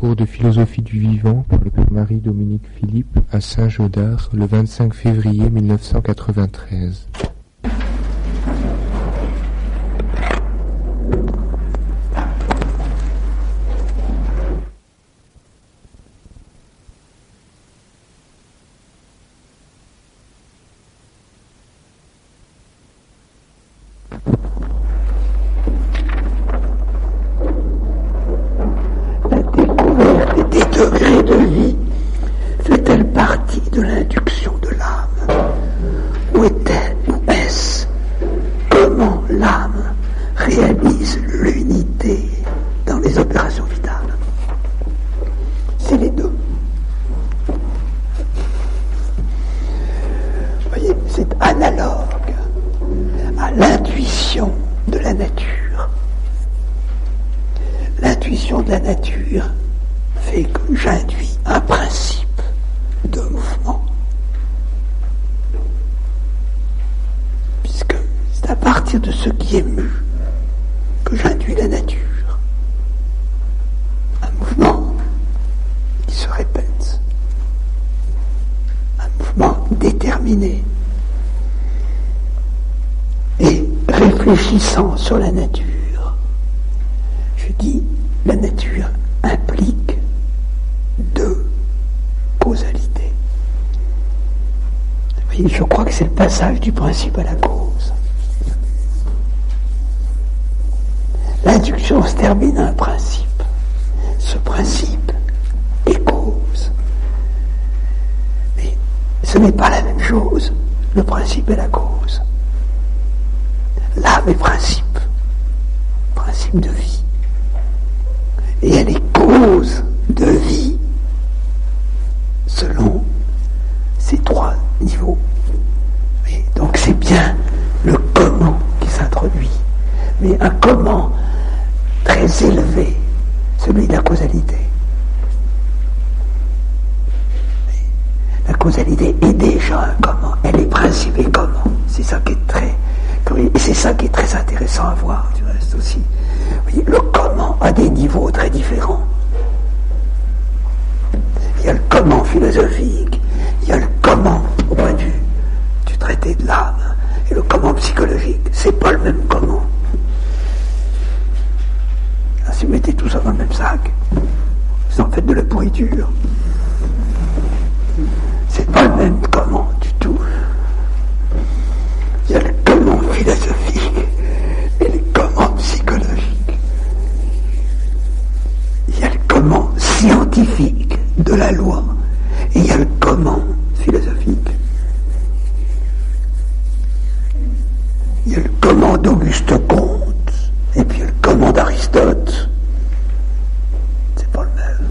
cours de philosophie du vivant par le père Marie-Dominique Philippe à Saint-Gaudard le 25 février 1993. Réfléchissant sur la nature, je dis la nature implique deux causalités. Oui, je crois que c'est le passage du principe à la cause. L'induction se termine à un principe. Ce principe est cause. Mais ce n'est pas la même chose, le principe et la cause. L'âme est principe de vie. Et elle est cause de vie selon ces trois niveaux. Et donc c'est bien le comment qui s'introduit, mais un comment très élevé, celui de la causalité. Et la causalité est déjà un comment, elle est principe et comment. C'est ça qui est très... Et c'est ça qui est très intéressant à voir, du reste aussi. Oui, le comment a des niveaux très différents. Il y a le comment philosophique, il y a le comment au point de vue du traité de l'âme, et le comment psychologique. C'est pas le même comment. Là, si vous mettez tout ça dans le même sac, vous en faites de la pourriture. C'est pas le même comment du tout. Il y a le comment philosophique et le comment psychologique. Il y a le comment scientifique de la loi et il y a le comment philosophique. Il y a le comment d'Auguste Comte et puis il y a le comment d'Aristote. C'est pas le même.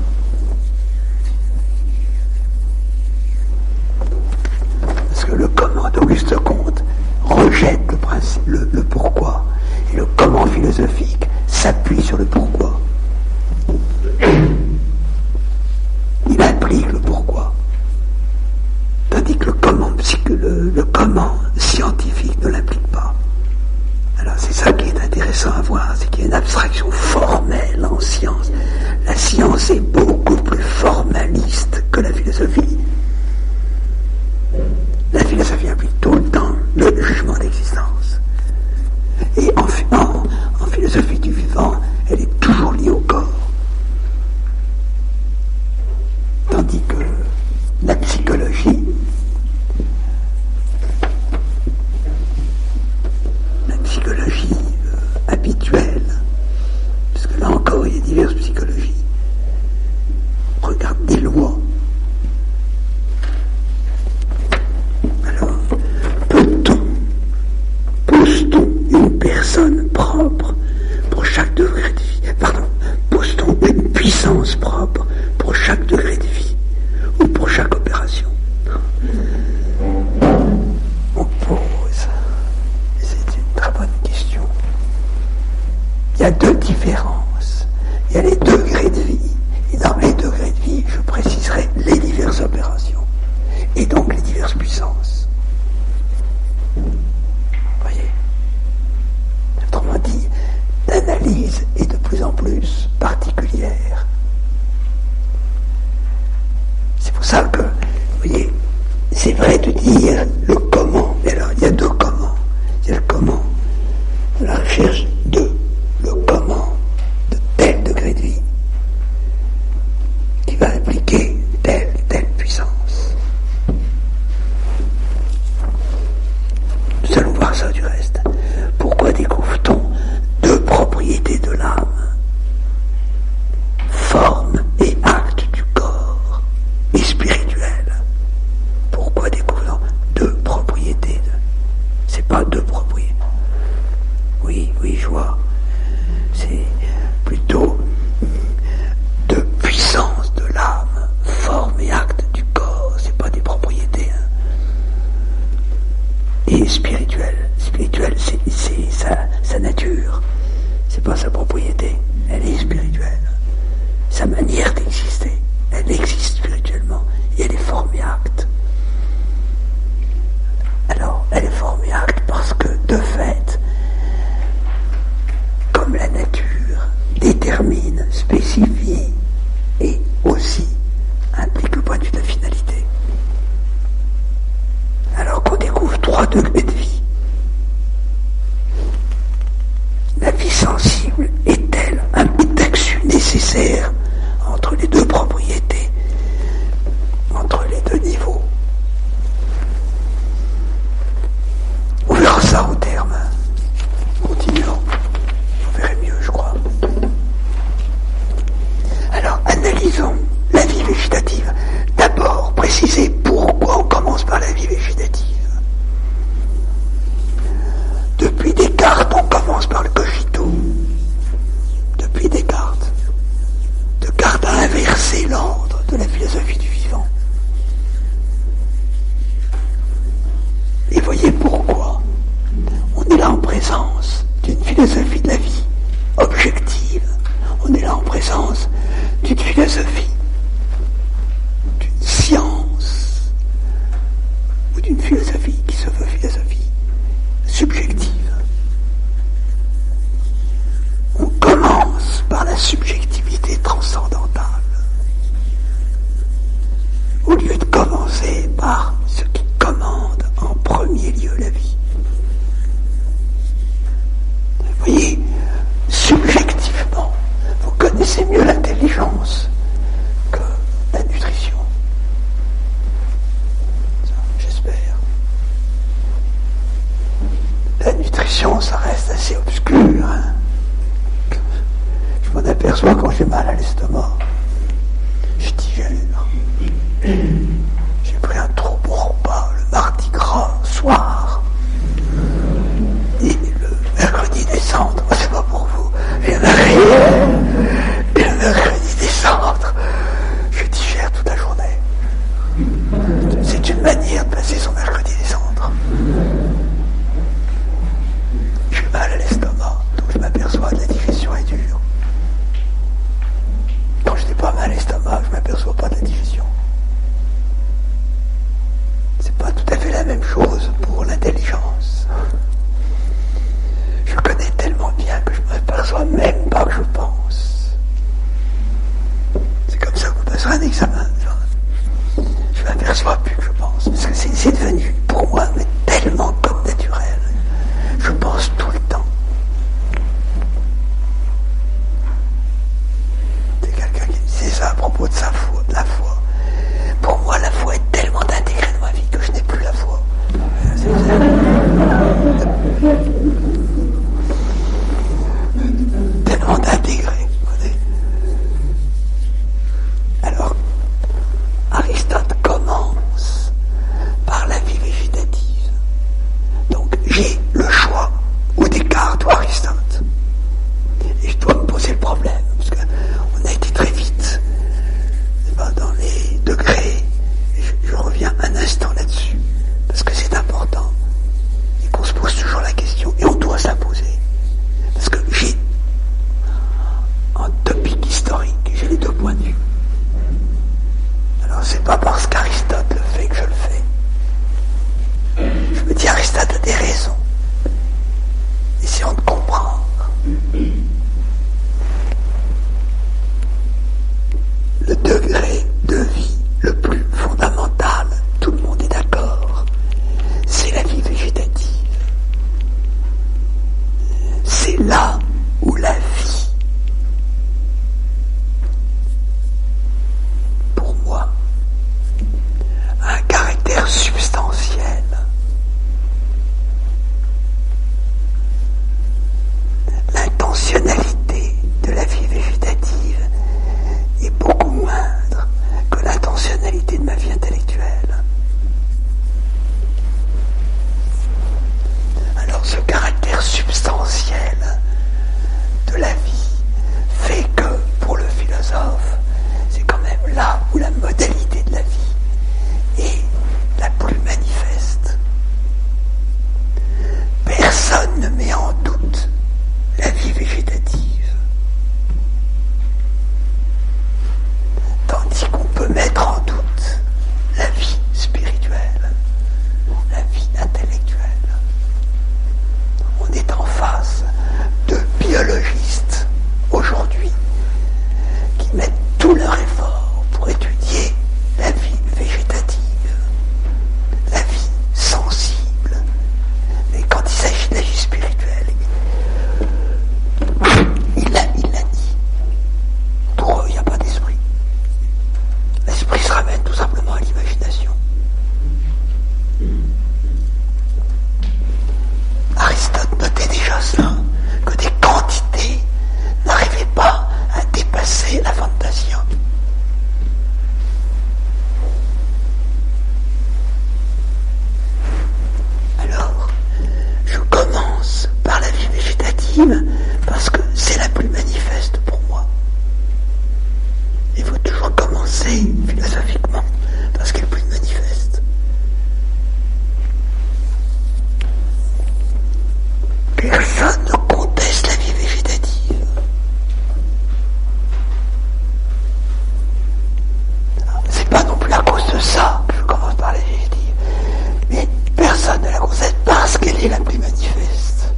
Parce que le comment d'Auguste Comte rejette le principe, le pourquoi. Et le comment philosophique s'appuie sur le pourquoi. Il implique le pourquoi. Tandis que le comment scientifique ne l'implique pas. Alors c'est ça qui est intéressant à voir, c'est qu'il y a une abstraction formelle en science. La science est beaucoup plus formaliste que la philosophie. La philosophie implique tout le temps le jugement d'existence. Et en philosophie du vivant, elle est toujours liée au corps. Tandis que la psychologie habituelle, puisque là encore il y a diverses psychologies, regarde des lois. Alors, pose-t-on une personne propre pour chaque degré de vie? Pose-t-on une puissance propre pour chaque degré de vie ou pour chaque opération? On pose. C'est une très bonne question. Il y a deux différences. Il y a les degrés de vie. Et dans les degrés de vie, je préciserai les diverses opérations. Et donc les diverses puissances. Voyez. Autrement dit, l'analyse est de plus en plus particulière. sa manière d'exister. Elle existe spirituellement et elle est formiacte. Alors, elle est formiacte parce que, de fait, comme la nature détermine, spécifie et aussi implique le point de vue de la finalité. Alors qu'on découvre 3 degrés de vie. La vie sensible est-elle un prétexte nécessaire entre les deux propriétés, entre les deux niveaux? On verra ça au terme. Continuons. On verrait mieux, je crois. Alors, analysons la vie végétative. D'abord, préciser pourquoi on commence par la vie végétative. Depuis Descartes, on commence par le cogito. Depuis Descartes. Descartes a inversé l'ordre de la philosophie du vivant. Et voyez pourquoi. On est là en présence d'une philosophie de la vie objective. On est là en présence d'une philosophie, d'une science, ou d'une philosophie qui se veut philosophie subjective. On commence par la subjectivité transcendantale, au lieu de commencer par ce qui commande en premier lieu la vie. Vous voyez, subjectivement, vous connaissez mieux l'intelligence que la nutrition. Ça, j'espère. La nutrition, ça reste assez obscur. Hein. Je m'en aperçois quand j'ai mal à l'estomac. Je digère. J'ai pris un trop bon repas le mardi gras soir. Et le mercredi des cendres, c'est pas pour vous. Et le mercredi des cendres, je digère toute la journée. C'est une manière de passer son mercredi des cendres. J'ai mal à l'estomac, donc je m'aperçois que la digestion est dure. Quand je n'ai pas mal à l'estomac, je ne m'aperçois pas de la digestion. C'est pas tout à fait la même chose pour l'intelligence. Je connais tellement bien que je ne m'aperçois même pas que je pense. C'est comme ça que vous passerez un examen. Je ne m'aperçois plus que je pense. Parce que c'est devenu, pour moi, mais tellement comme naturel. Je pense tout le temps. C'est quelqu'un qui me disait ça à propos de sa foi, de la foi. Pour moi, la foi est tellement intégrée dans ma vie que je n'ai plus la foi. Tellement intégrée. Alors, Aristote commence par la vie végétative. peut mettre en doute la vie spirituelle, la vie intellectuelle. On est en face de biologistes aujourd'hui qui mettent tout leur effort pour étudier la vie végétative, la vie sensible. Mais quand il s'agit de la vie spirituelle, il la nie. Pour eux, il n'y a pas d'esprit. L'esprit se ramène tout simplement à l'imagination. Aristote notait déjà cela, que des quantités n'arrivaient pas à dépasser la fantasia. Alors, je commence par la vie végétative parce que c'est la plus manifeste pour moi. Il faut toujours commencer philosophiquement parce qu'elle est plus manifeste. Personne ne conteste la vie végétative. C'est pas non plus à cause de ça que je commence par la vie végétative. Mais personne ne la conteste parce qu'elle est la plus manifeste.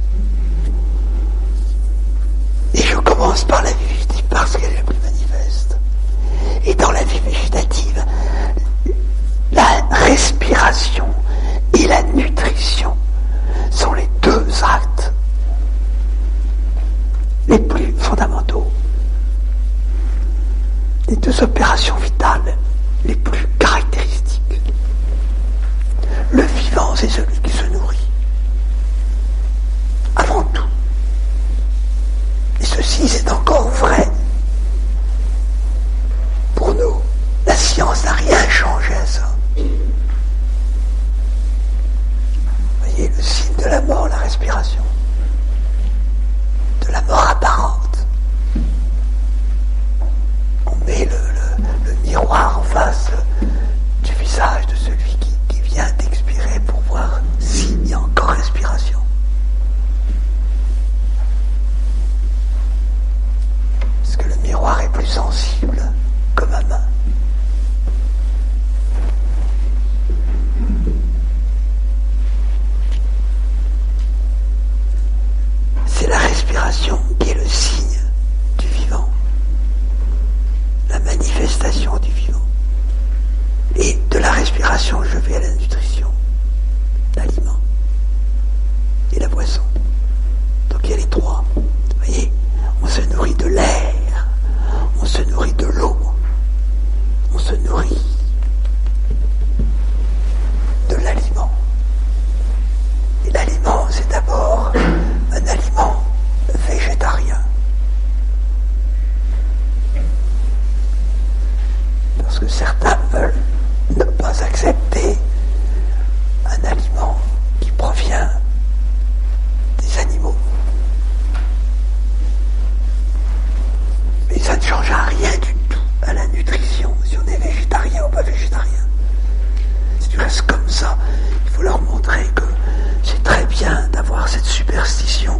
Et je commence par la vie végétative parce qu'elle est la plus manifeste. Et dans la vie végétative, la respiration et la nutrition sont les deux actes les plus fondamentaux, les deux opérations vitales les plus caractéristiques. Le vivant, c'est celui qui se nourrit, avant tout. Et ceci, c'est encore vrai pour nous. La science n'a rien changé à ça. Vous voyez, le signe de la mort, la respiration, de la mort apparente. On met le miroir en face du visage de celui qui vient d'expirer pour voir s'il y a encore respiration. Parce que le miroir est plus sensible que ma main. C'est la respiration qui est le signe du vivant, la manifestation du vivant. Et de la respiration, je vais à la nutrition, l'aliment et la boisson. Donc il y a les trois. Vous voyez, on se nourrit de l'air, on se nourrit de l'eau, on se nourrit de l'aliment. Et l'aliment, c'est d'abord un aliment végétarien. Parce que certains veulent ne pas accepter un aliment qui provient des animaux. Mais ça ne change à rien du tout à la nutrition, si on est végétarien ou pas végétarien. Si tu restes comme ça, il faut leur montrer que c'est très bien d'avoir cette superstition.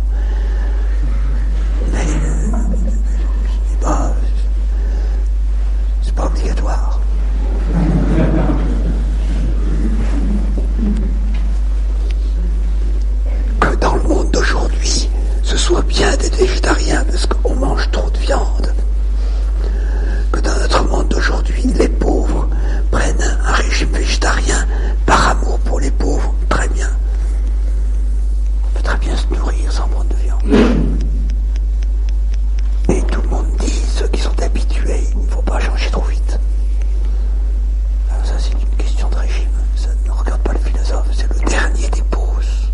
Mais c'est pas obligatoire. Que dans le monde d'aujourd'hui, ce soit bien d'être végétarien parce qu'on mange trop de viande. Que dans notre monde d'aujourd'hui, les pauvres prennent un régime végétarien par amour pour les pauvres. Très bien. On peut très bien se nourrir sans prendre de viande. Et tout le monde dit, ceux qui sont habitués, il ne faut pas changer trop vite. Alors ça, c'est une question de régime. Ça ne regarde pas le philosophe, c'est le dernier des pauses.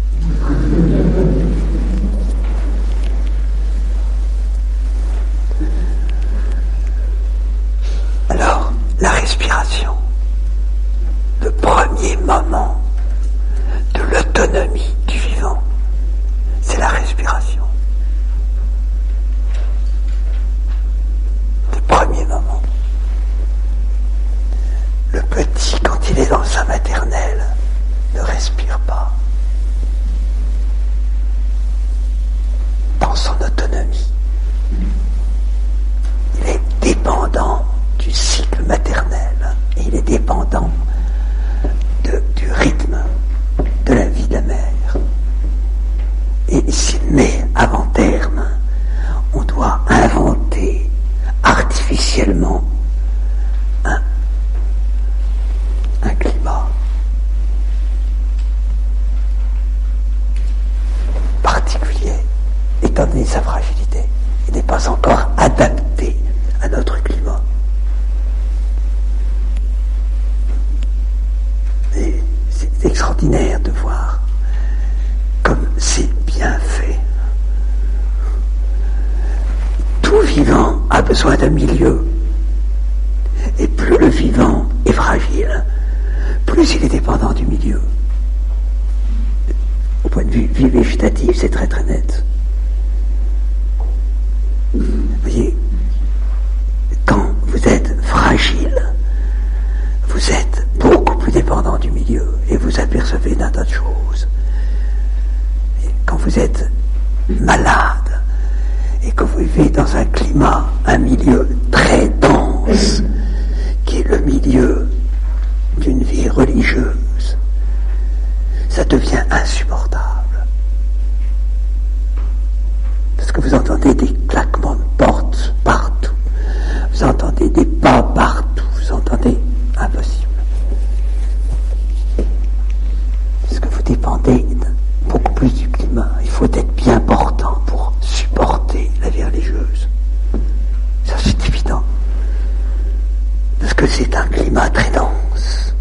Alors, la respiration, le premier moment de l'autonomie du vivant, c'est la respiration. Le premier moment. Le petit, quand il est dans le sein maternel, ne respire pas. Dans son autonomie. Il est dépendant du cycle maternel. artificiellement un climat particulier, étant donné sa fragilité. Il n'est pas encore adapté à notre climat. Et c'est extraordinaire de voir comme c'est bien fait. Tout vivant a besoin d'un milieu. Et plus le vivant est fragile, plus il est dépendant du milieu. Au point de vue vie végétative, c'est très très net. Vous voyez, quand vous êtes fragile, vous êtes beaucoup plus dépendant du milieu et vous apercevez d'un tas de choses. Et quand vous êtes malade et que vous vivez dans un climat, un milieu très dense, qui est le milieu d'une vie religieuse, ça devient insupportable. Parce que vous entendez des claquements de portes partout, vous entendez des pas partout, vous entendez impossible. Parce que vous dépendez beaucoup plus du climat. Il faut être bien portant pour supporter la vie religieuse. Ça, c'est évident. Parce que c'est un climat très dense.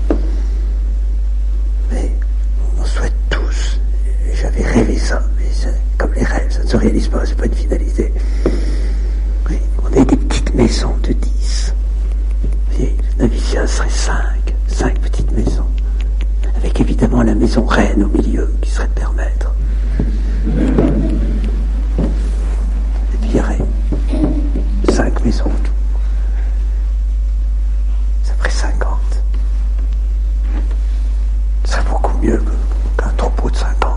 Mais on souhaite tous, j'avais rêvé ça, mais comme les rêves, ça ne se réalise pas, c'est pas une finalité. Oui, on a des petites maisons de 10. Et le noviciat serait 5 petites maisons. Avec évidemment la maison reine au milieu, qui serait père maître. Et puis il y aurait 5 maisons autour. Ça ferait 50. Ce serait beaucoup mieux qu'un troupeau de 50.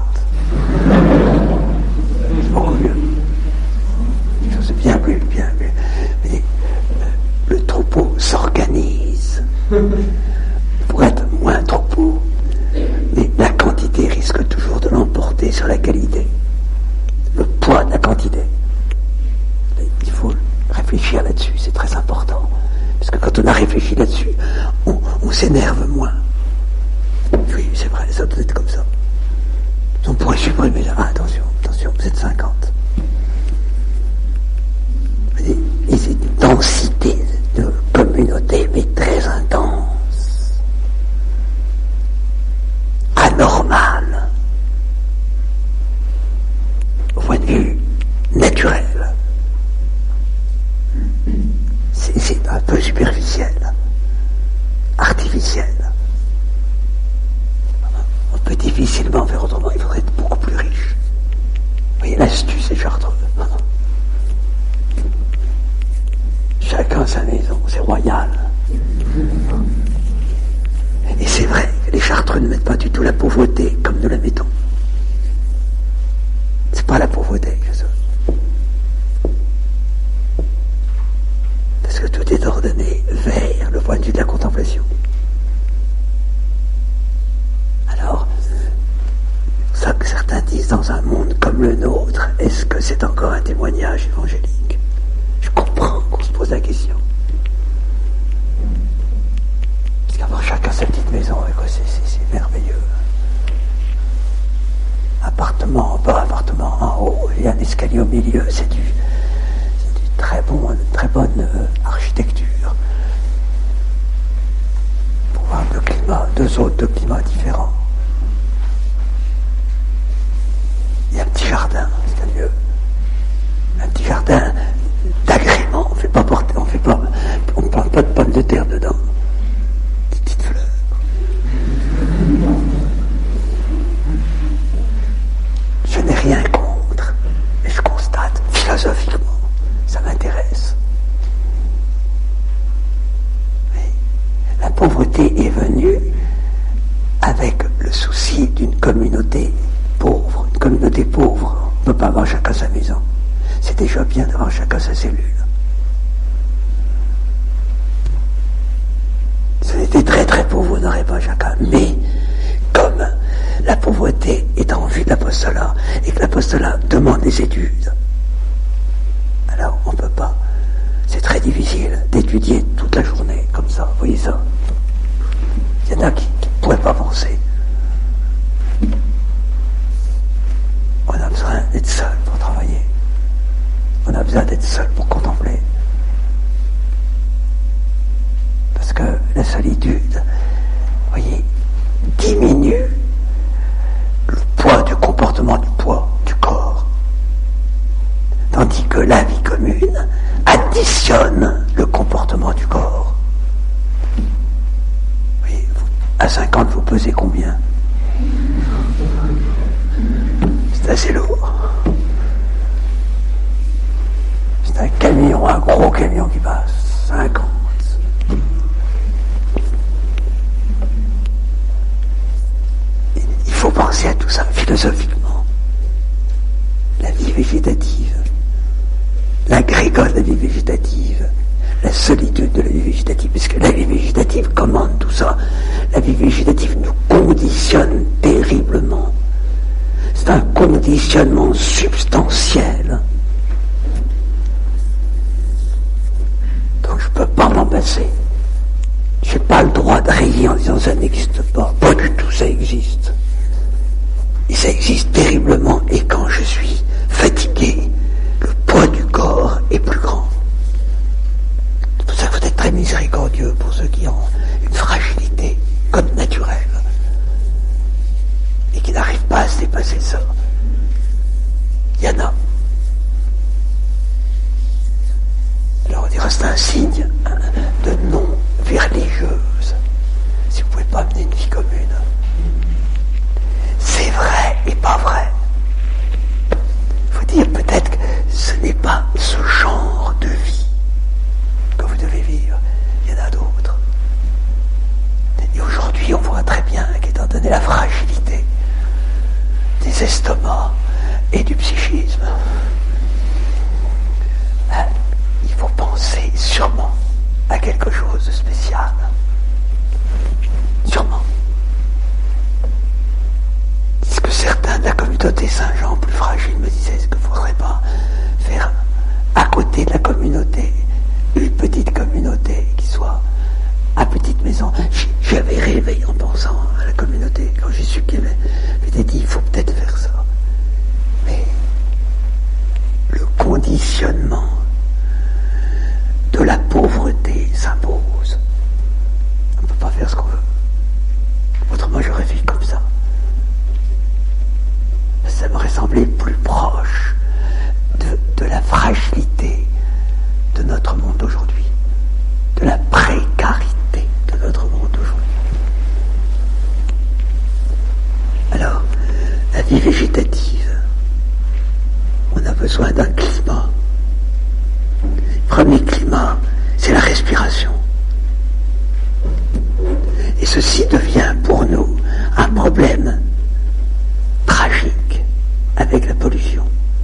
C'est beaucoup mieux. C'est bien plus. Mais le troupeau s'organise pour être moins troupeau. Mais la quantité risque toujours de l'emporter sur la qualité. Le poids de la quantité. Il faut réfléchir là-dessus, c'est très important. Parce que quand on a réfléchi là-dessus, on s'énerve moins. Oui, c'est vrai, ça doit être comme ça. On pourrait supprimer là. Ah, attention, vous êtes 50. Et c'est une densité de communauté, mais très intense. Anormal. Au point de vue naturel. C'est un peu superficiel. Artificiel. On peut difficilement faire autrement, il faudrait être beaucoup plus riche. Vous voyez, l'astuce est chartreuse. Chacun sa maison, c'est royal. Et c'est vrai que les Chartreux ne mettent pas du tout la pauvreté comme nous la mettons. C'est pas la pauvreté, je sais. Parce que tout est ordonné vers le point de vue de la contemplation. Alors, ça que certains disent dans un monde comme le nôtre, est-ce que c'est encore un témoignage évangélique? Je comprends qu'on se pose la question. Parce qu'avoir chacun sa petite maison, c'est merveilleux. Appartement en bas, appartement en haut, il y a un escalier au milieu, c'est du très bonne architecture. Pour voir deux climats, deux climats différents. Il y a un petit jardin, c'est mieux. Un petit jardin d'agrément, on ne plante pas de pommes de terre dedans. Des petites fleurs. Je n'ai rien contre, mais je constate philosophiquement, ça m'intéresse. Mais la pauvreté est venue avec le souci d'une communauté pauvre. Une communauté pauvre, on ne peut pas avoir chacun sa maison. C'est déjà bien d'avoir chacun sa cellule. Si on était très très pauvre, on n'aurait pas chacun. Mais comme la pauvreté est en vue de l'apostolat et que l'apostolat demande des études, alors on ne peut pas C'est très difficile d'étudier toute la journée comme ça, vous voyez ça. Il y en a qui ne pourraient pas penser. On a besoin d'être seul pour travailler. On a besoin d'être seul pour contempler. Parce que la solitude, vous voyez, diminue le poids du comportement du corps. Tandis que la vie commune additionne le comportement du corps. Oui, à 50, vous pesez combien? C'est assez lourd. C'est un camion, un gros camion qui passe. 50. Il faut penser à tout ça philosophiquement. La vie végétative, l'agrégate de la vie végétative, la solitude de la vie végétative, puisque la vie végétative commande tout ça. La vie végétative nous conditionne terriblement. C'est un conditionnement substantiel. Donc je ne peux pas m'en passer. Je n'ai pas le droit de rayer en disant ça n'existe pas. Pas du tout, ça existe. Et ça existe terriblement. Et quand je suis fatigué, le poids du corps est plus grand. C'est pour ça qu'il faut être très miséricordieux pour ceux qui ont une fragilité comme naturelle et qui n'arrivent pas à se dépasser ça. Il y en a. Alors on dirait que c'est un signe de non-religieuse. Si vous ne pouvez pas mener une vie commune. C'est vrai et pas vrai. Il faut dire peut-être que ce n'est pas ce genre de vie que vous devez vivre. Il y en a d'autres. Et aujourd'hui, on voit très bien qu'étant donné la fragilité des estomacs et du psychisme, il faut penser sûrement à quelque chose de spécial. Sûrement. Ce que certains de la communauté Saint-Jean, plus fragiles, me disaient, est-ce qu'il ne faudrait pas faire à côté de la communauté une petite communauté qui soit à petite maison. J'avais rêvé en pensant à la communauté quand j'ai su qu'il y avait. Je m'étais dit, il faut peut-être faire ça. Mais le conditionnement de la pauvreté s'impose. On ne peut pas faire ce qu'on veut. Autrement, j'aurais vécu comme ça. Ça m'aurait semblé plus proche de la fragilité de notre monde aujourd'hui, de la précarité de notre monde aujourd'hui. Alors, la vie végétative, on a besoin d'un climat. Le premier climat, c'est la respiration. Et ceci devient pour nous un problème tragique avec la pollution.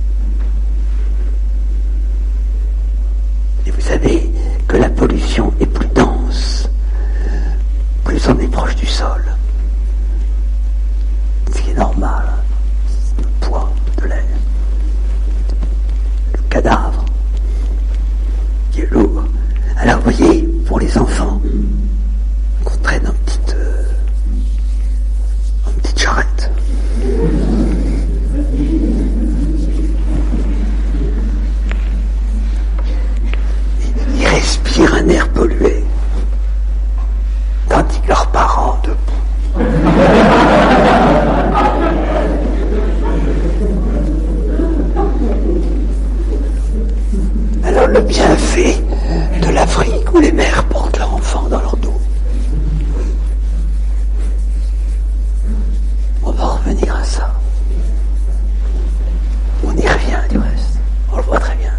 Et vous savez que la pollution est plus dense, plus on est proche du sol. Ce qui est normal, c'est le poids de l'air. Le cadavre, qui est lourd. Alors vous voyez, pour les enfants, qu'on traîne en petite charrette. Ils respirent un air pollué, tandis que leurs parents debout. Alors le bienfait de l'Afrique où les mères portent leur enfant dans leur dos. On va revenir à ça. On y revient du reste. On le voit très bien.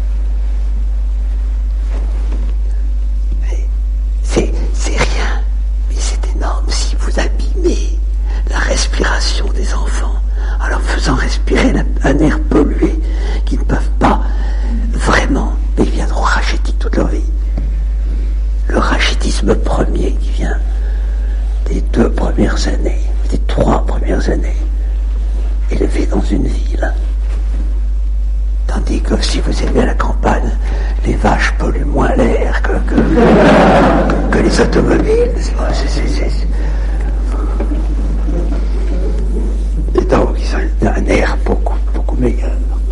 Mais c'est rien. Mais c'est énorme si vous abîmez la respiration des enfants en leur faisant respirer un air pollué qu'ils ne peuvent pas vraiment, mais ils viendront rachétiques toute leur vie. Le rachétisme premier qui vient des 2 premières années, des 3 premières années, élevé dans une ville, Tandis que si vous êtes à la campagne, les vaches polluent moins l'air que les automobiles. Et donc, ils ont un air beaucoup, beaucoup meilleur.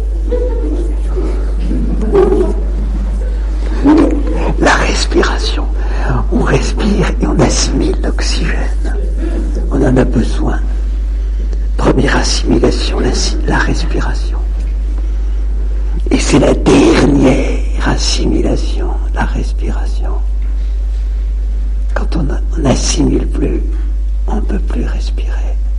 La respiration. On respire et on assimile l'oxygène. On en a besoin. Première assimilation, la respiration. Et c'est la dernière assimilation, la respiration. Quand on n'assimile plus, on ne peut plus respirer.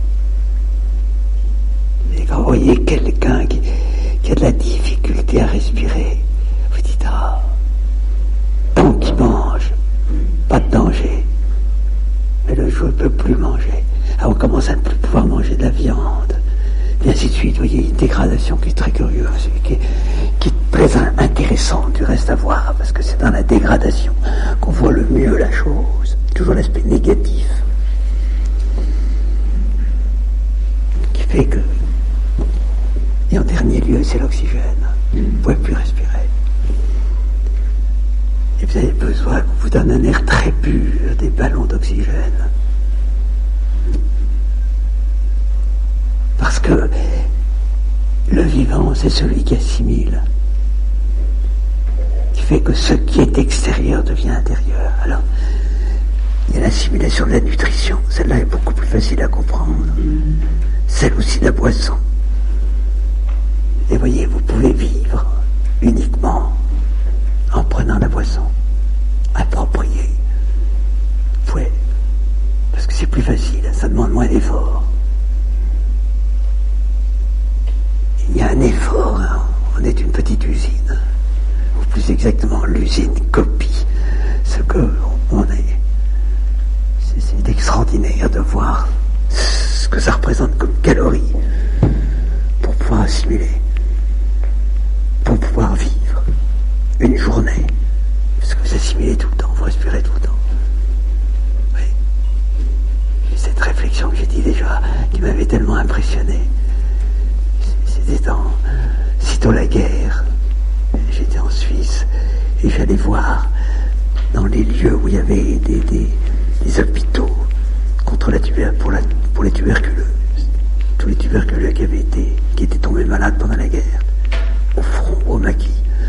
Et quand vous voyez quelqu'un qui a de la difficulté à respirer, vous dites, tant qu'il mange, pas de danger. Mais le jour, il ne peut plus manger. Alors on commence à ne plus pouvoir manger de la viande. Et ainsi de suite. Vous voyez, une dégradation qui est très curieuse, qui est très intéressante du reste à voir, parce que c'est dans la dégradation qu'on voit le mieux la chose. Toujours l'aspect négatif. Qui fait que, et en dernier lieu, c'est l'oxygène. Vous ne pouvez plus respirer. Et vous avez besoin qu'on vous donne un air très pur, des ballons d'oxygène. Parce que le vivant, c'est celui qui assimile, qui fait que ce qui est extérieur devient intérieur. Alors, il y a l'assimilation de la nutrition, celle-là est beaucoup plus facile à comprendre. Celle aussi de la boisson. Et voyez, vous pouvez vivre uniquement en prenant la boisson appropriée. Vous pouvez, parce que c'est plus facile, ça demande moins d'efforts. Il y a un effort, hein. On est une petite usine, ou plus exactement l'usine copie ce que on est. C'est extraordinaire de voir ce que ça représente comme calories pour pouvoir assimiler, pour pouvoir vivre une journée, parce que vous assimilez tout le temps, vous respirez tout le temps. Oui. Et cette réflexion que j'ai dit déjà, qui m'avait tellement impressionné, c'était sitôt la guerre, j'étais en Suisse et j'allais voir dans les lieux où il y avait des hôpitaux contre pour les tuberculeux, tous les tuberculeux qui étaient tombés malades pendant la guerre, au front, au maquis.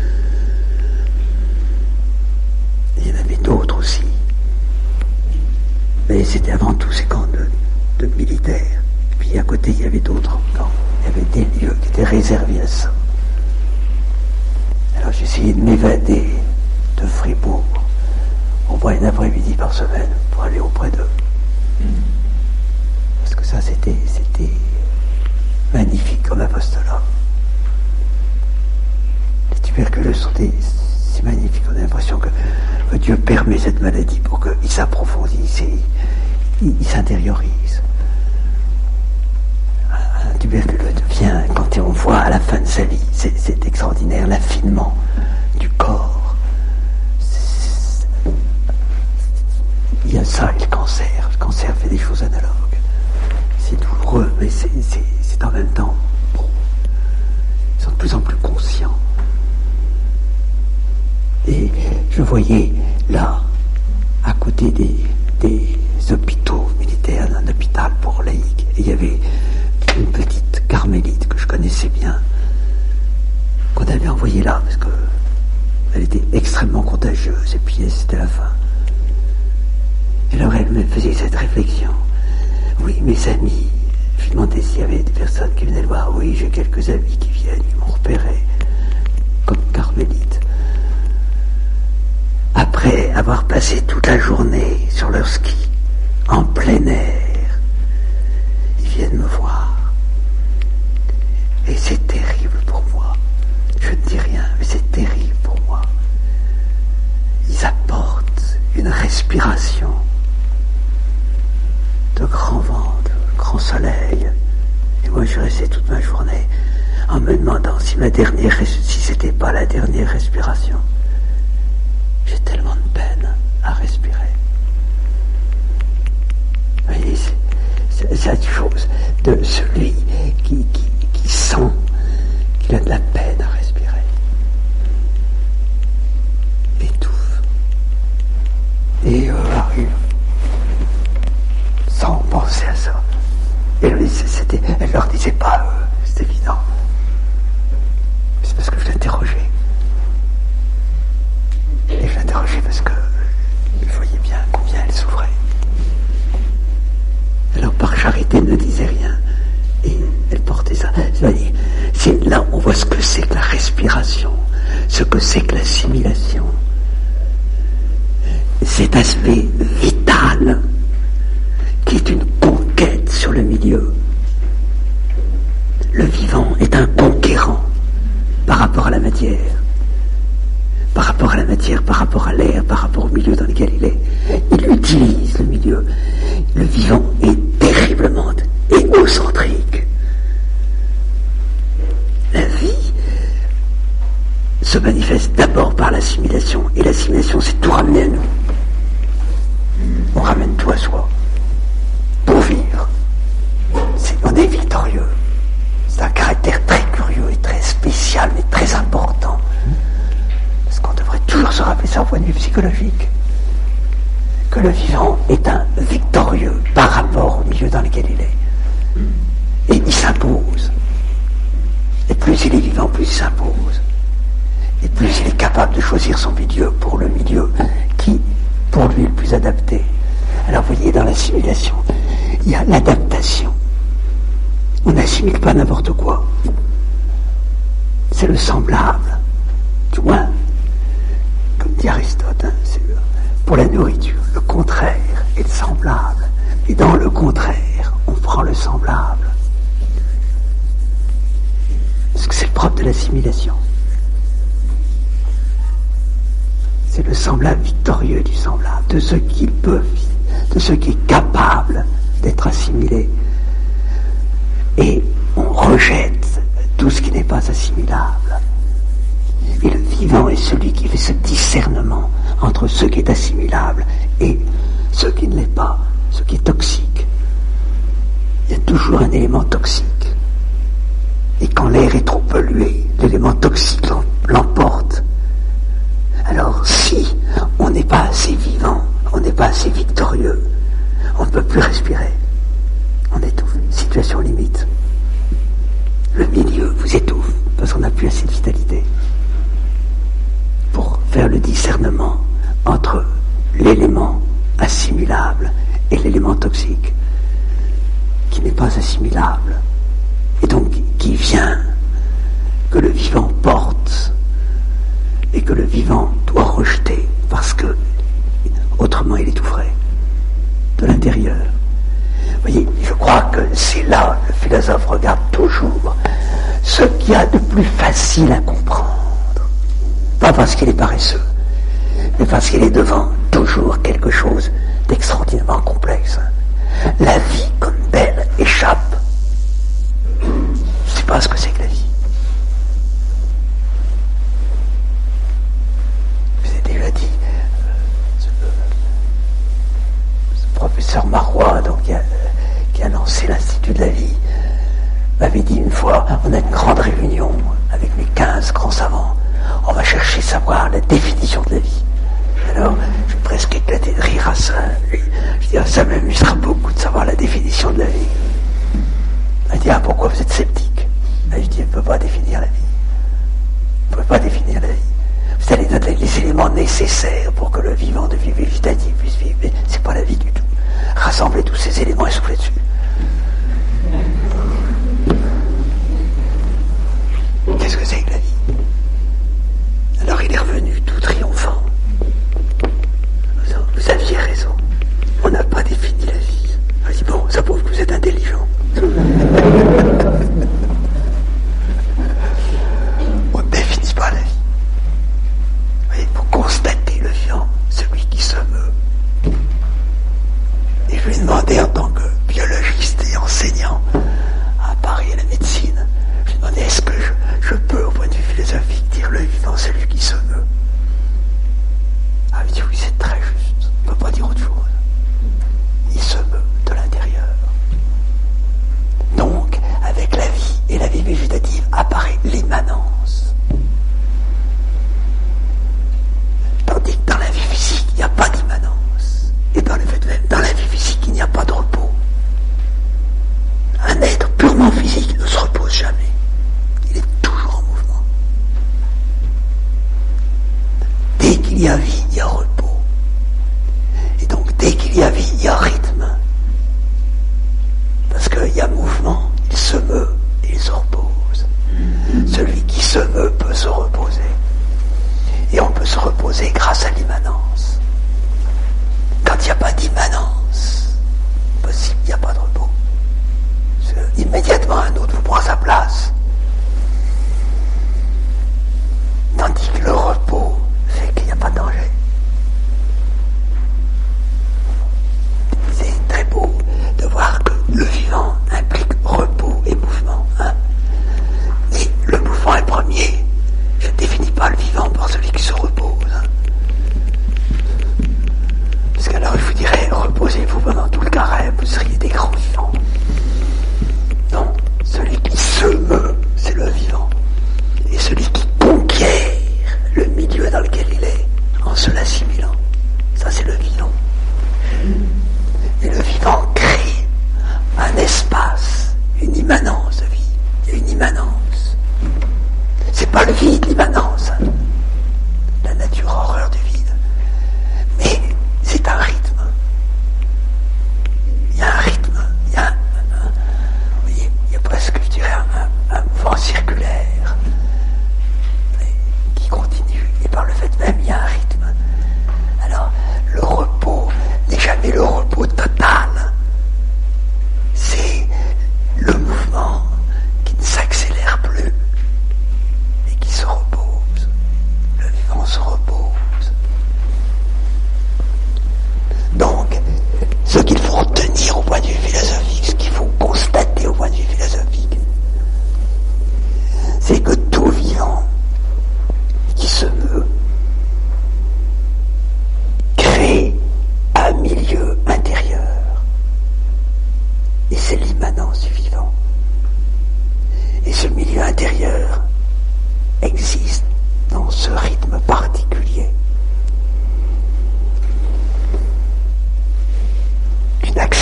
Et il y en avait d'autres aussi, mais c'était avant tout ces camps de militaires. Puis à côté il y avait d'autres camps. Il y avait des lieux qui étaient réservés à ça. Alors j'essayais de m'évader de Fribourg au moins une après-midi par semaine pour aller auprès d'eux. Parce que ça, c'était magnifique comme apostolat. Les tuberculeux c'est magnifique. On a l'impression que Dieu permet cette maladie pour qu'ils s'approfondissent et ils s'intériorisent. Un tuberculeux devient, quand on voit à la fin de sa vie, c'est extraordinaire, l'affinement du corps. Il y a ça et le cancer. Le cancer fait des choses analogues. C'est douloureux, mais c'est en même temps bon. Ils sont de plus en plus conscients. Et je voyais là, à côté des hôpitaux militaires, un hôpital pour laïcs, et il y avait une petite carmélite que je connaissais bien, qu'on avait envoyée là, parce qu'elle était extrêmement contagieuse, et puis c'était la fin. Et alors elle me faisait cette réflexion. Oui, mes amis, je lui demandais s'il y avait des personnes qui venaient le voir. Oui, j'ai quelques amis qui viennent, ils m'ont repéré comme carmélite. Après avoir passé toute la journée sur leur ski, en plein air, ils viennent me voir. Et c'est terrible pour moi. Je ne dis rien, mais c'est terrible pour moi. Ils apportent une respiration de grand vent, de grand soleil. Et moi, je restais toute ma journée en me demandant si c'était pas la dernière respiration. J'ai tellement de peine à respirer. Vous voyez, c'est cette chose de celui qui sent qu'il a de la peine à respirer. c'est pas eux, c'est évident. C'est parce que je l'interrogeais. Et je l'interrogeais parce que je voyais bien combien elle souffrait. Alors par charité, elle ne disait rien. Et elle portait ça. C'est là on voit ce que c'est que la respiration, ce que c'est que l'assimilation. Cet aspect vital qui est une conquête sur le milieu. Le vivant est un conquérant par rapport à la matière. Par rapport à la matière, par rapport à l'air, par rapport au milieu dans lequel il est. Il utilise le milieu. Le vivant est terriblement égocentrique. La vie se manifeste d'abord par l'assimilation, et l'assimilation, c'est tout ramener à nous. On ramène tout à soi pour vivre. On est victorieux. C'est un caractère très curieux et très spécial, mais très important. Parce qu'on devrait toujours se rappeler ça au point de vue psychologique. Que le vivant est un victorieux par rapport au milieu dans lequel il est. Et il s'impose. Et plus il est vivant, plus il s'impose. Et plus il est capable de choisir son milieu pour le milieu qui, pour lui, est le plus adapté. Alors vous voyez, dans l'assimilation, il y a l'adaptation. On n'assimile pas n'importe quoi. C'est le semblable. Du moins, comme dit Aristote, c'est pour la nourriture, le contraire est le semblable. Et dans le contraire, on prend le semblable. Parce que c'est le propre de l'assimilation. C'est le semblable victorieux du semblable, de ce qui peut, de ce qui est capable d'être assimilé. Et on rejette tout ce qui n'est pas assimilable. Et le vivant est celui qui fait ce discernement entre ce qui est assimilable et ce qui ne l'est pas, ce qui est toxique. Il y a toujours un élément toxique. Et quand l'air est trop pollué, l'élément toxique l'emporte. Alors si on n'est pas assez vivant, on n'est pas assez victorieux, on ne peut plus respirer. On étouffe. Situation limite. Le milieu vous étouffe parce qu'on n'a plus assez de vitalité pour faire le discernement entre l'élément assimilable et l'élément toxique qui n'est pas assimilable et donc qui vient, que le vivant porte et que le vivant doit rejeter parce que autrement il étoufferait de l'intérieur. Vous voyez, je crois que c'est là, le philosophe regarde toujours ce qu'il y a de plus facile à comprendre. Pas parce qu'il est paresseux, mais parce qu'il est devant toujours quelque chose d'extraordinairement complexe. La vie comme belle échappe. Je ne sais pas ce que c'est que la vie. Je vous ai déjà dit, ce professeur Marois, donc, qui a lancé l'Institut de la vie, m'avait dit une fois, on a une grande réunion avec mes 15 grands savants, on va chercher à savoir la définition de la vie. Alors, j'ai presque éclaté de rire à ça. Je dis, ça m'amusera beaucoup de savoir la définition de la vie. Il m'a dit, pourquoi vous êtes sceptique? Je dis, on ne peut pas définir la vie. On ne peut pas définir la vie. Vous allez donner les éléments nécessaires pour que le vivant de vie végétative puisse vivre, mais c'est pas la vie du tout. Rassemblez tous ces éléments et soufflez dessus. Qu'est-ce que c'est que la vie? Alors il est revenu tout triomphant. Vous aviez raison. On n'a pas défini la vie. Je dis, bon, ça prouve que vous êtes intelligent. On ne définit pas la vie. Vous voyez, pour constater le vivant, celui qui se meut. Et je lui ai demandé en tant que biologiste,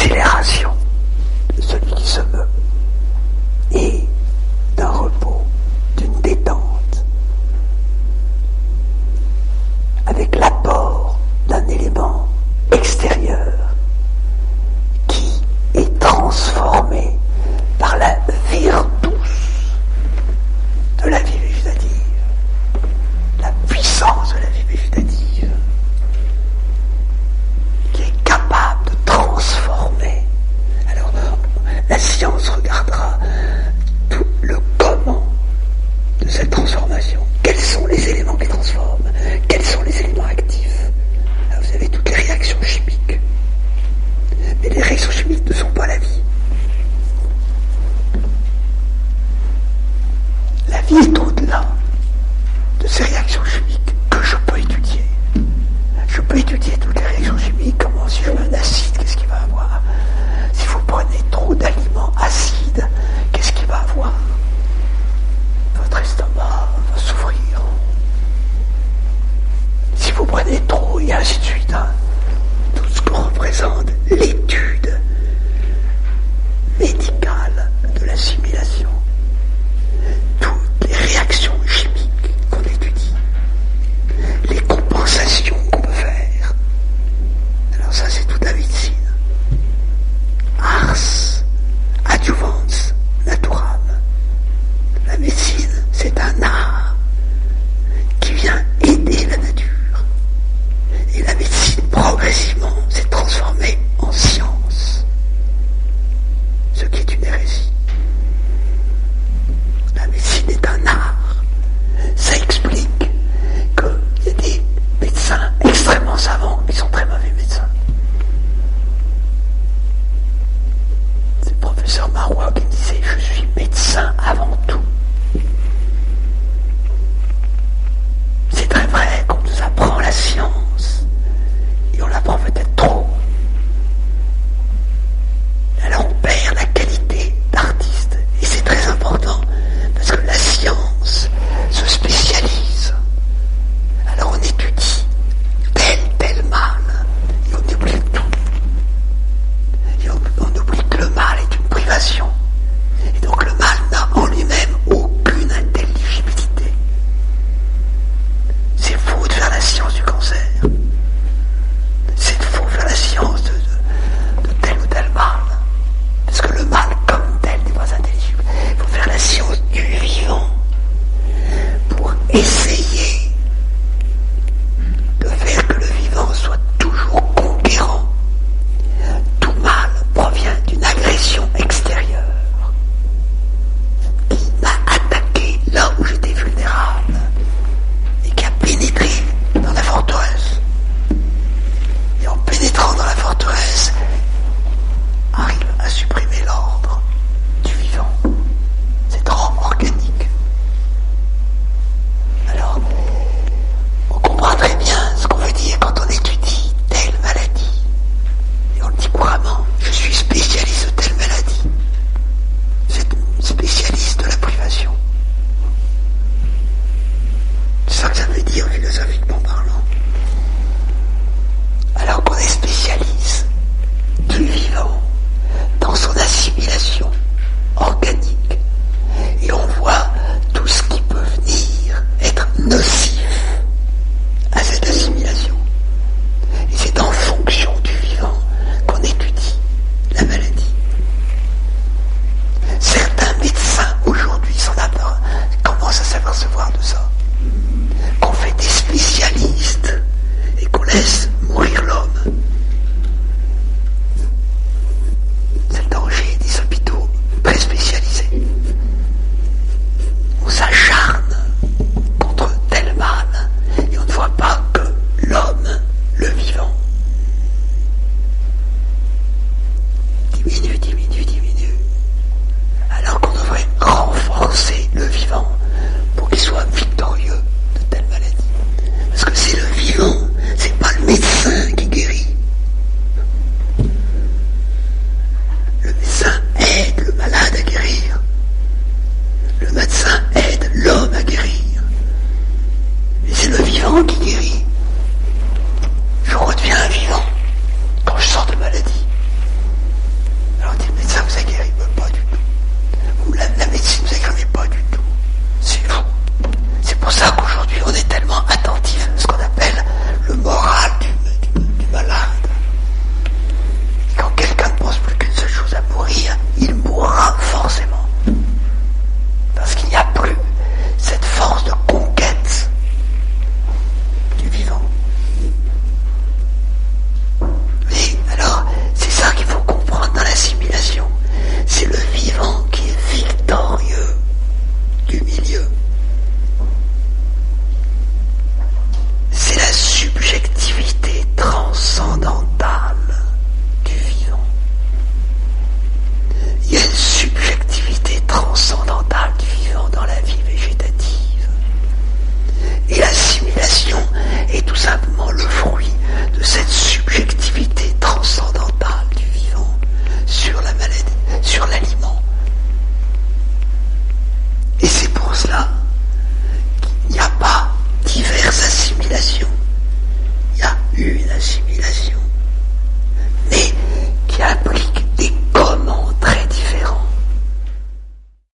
accélération de celui qui se meut et d'un repos, d'une détente, avec l'apport d'un élément extérieur